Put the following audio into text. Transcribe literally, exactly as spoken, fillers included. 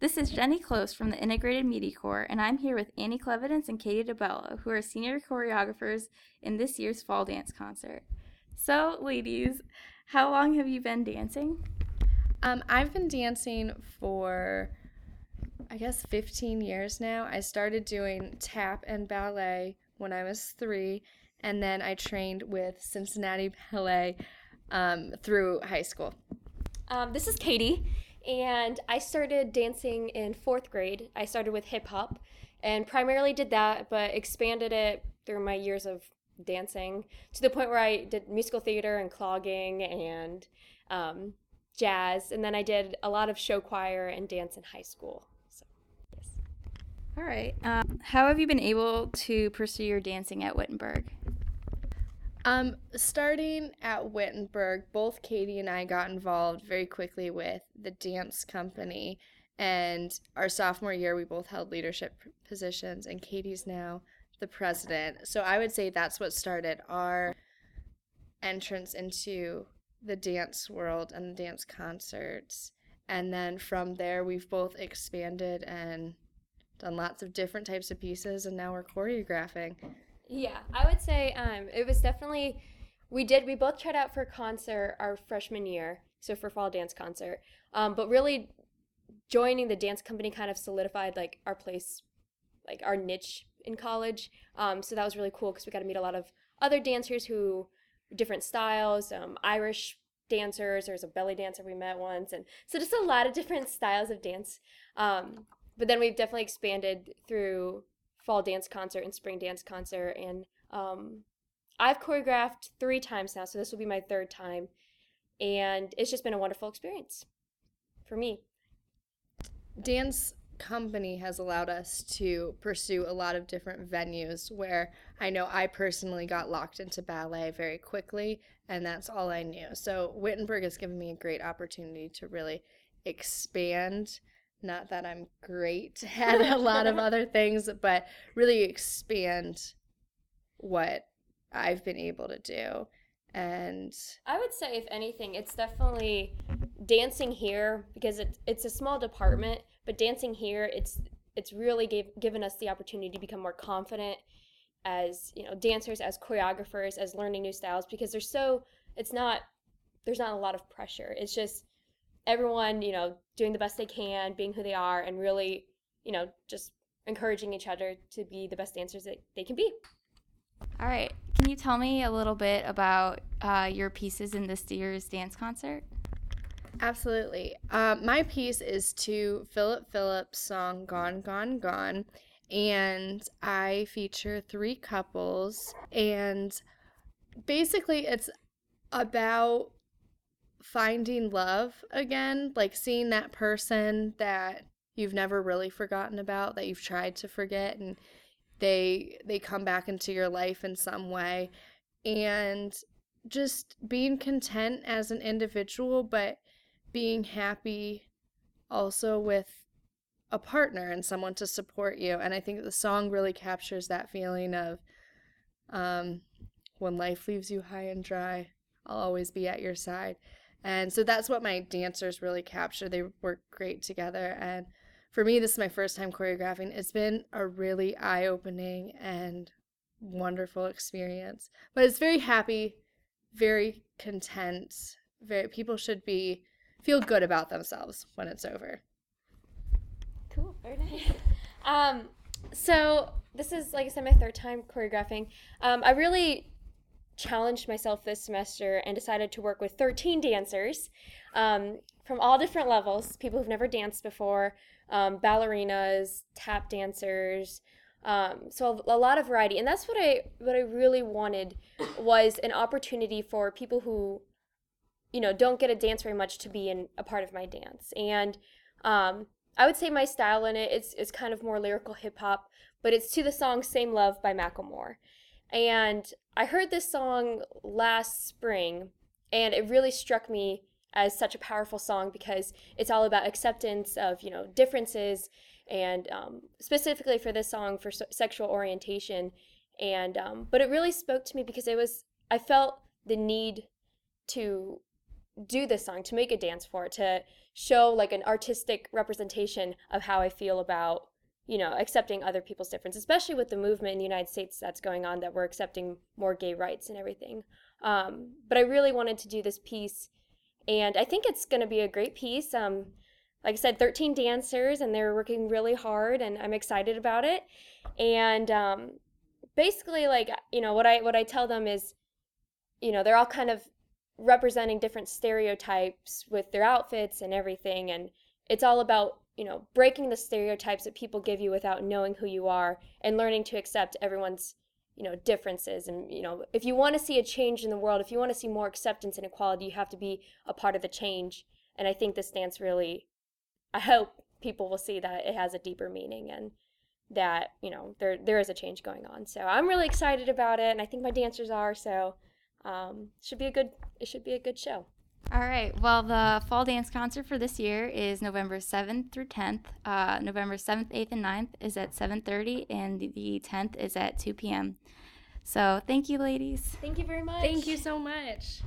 This is Jenny Close from the Integrated Media Corps, and I'm here with Annie Clevidence and Katie DeBello, who are senior choreographers in this year's fall dance concert. So, ladies, how long have you been dancing? Um, I've been dancing for, I guess, fifteen years now. I started doing tap and ballet when I was three, and then I trained with Cincinnati Ballet um, through high school. Um, this is Katie, and I started dancing in fourth grade. I started with hip hop and primarily did that, but expanded it through my years of dancing to the point where I did musical theater and clogging and um, jazz, and then I did a lot of show choir and dance in high school. So, yes. All right. Um, how have you been able to pursue your dancing at Wittenberg? Um, starting at Wittenberg, both Katie and I got involved very quickly with the dance company, and our sophomore year we both held leadership positions, and Katie's now the president. So I would say that's what started our entrance into the dance world and the dance concerts. And then from there we've both expanded and done lots of different types of pieces, and now we're choreographing. Yeah, I would say um, it was definitely, we did, we both tried out for a concert our freshman year, so for fall dance concert, um, but really joining the dance company kind of solidified like our place, like our niche in college, um, so that was really cool because we got to meet a lot of other dancers who, different styles, um, Irish dancers, there's a belly dancer we met once, and so just a lot of different styles of dance, um, but then we've definitely expanded through fall dance concert and spring dance concert, and um, I've choreographed three times now, so this will be my third time, and it's just been a wonderful experience for me. Dance company has allowed us to pursue a lot of different venues where I know I personally got locked into ballet very quickly, and that's all I knew. So Wittenberg has given me a great opportunity to really expand. Not that I'm great at a lot of other things, but really expand what I've been able to do. And I would say, if anything, it's definitely dancing here, because it, it's a small department, but dancing here, it's it's really gave, given us the opportunity to become more confident as, you know, dancers, as choreographers, as learning new styles, because there's so, it's not, there's not a lot of pressure. It's just everyone, you know, doing the best they can, being who they are, and really, you know, just encouraging each other to be the best dancers that they can be. All right. Can you tell me a little bit about uh, your pieces in this year's dance concert? Absolutely. Um, my piece is to Philip Phillips' song Gone, Gone, Gone, and I feature three couples, and basically it's about finding love again, like seeing that person that you've never really forgotten about, that you've tried to forget, and they they come back into your life in some way, and just being content as an individual, but being happy also with a partner and someone to support you. And I think the song really captures that feeling of um, when life leaves you high and dry, I'll always be at your side. And so that's what my dancers really capture. They work great together. And for me, this is my first time choreographing. It's been a really eye-opening and wonderful experience. But it's very happy, very content. Very people should be feel good about themselves when it's over. Cool, very nice. um, so this is, like I said, my third time choreographing. Um, I really challenged myself this semester and decided to work with thirteen dancers um, from all different levels, people who've never danced before, um, ballerinas, tap dancers, um, so a lot of variety. And that's what I what I really wanted, was an opportunity for people who, you know, don't get to dance very much to be in a part of my dance. And um, I would say my style in it is, is kind of more lyrical hip hop, but it's to the song Same Love by Macklemore. And I heard this song last spring, and it really struck me as such a powerful song because it's all about acceptance of, you know, differences, and um, specifically for this song for so- sexual orientation. And um, but it really spoke to me because it was, I felt the need to do this song, to make a dance for it, to show like an artistic representation of how I feel about, you know, accepting other people's difference, especially with the movement in the United States that's going on, that we're accepting more gay rights and everything. Um, but I really wanted to do this piece, and I think it's going to be a great piece. Um, like I said, thirteen dancers, and they're working really hard, and I'm excited about it. And um, basically, like, you know, what I what I tell them is, you know, they're all kind of representing different stereotypes with their outfits and everything, and it's all about, you know, breaking the stereotypes that people give you without knowing who you are, and learning to accept everyone's, you know, differences. And, you know, if you want to see a change in the world, if you want to see more acceptance and equality, you have to be a part of the change. And I think this dance really, I hope people will see that it has a deeper meaning, and that, you know, there there is a change going on. So I'm really excited about it, and I think my dancers are. So um, should be a good it should be a good show. All right. Well, the fall dance concert for this year is November seventh through tenth. Uh, November seventh, eighth, and ninth is at seven thirty, and the tenth is at two p.m. So thank you, ladies. Thank you very much. Thank you so much.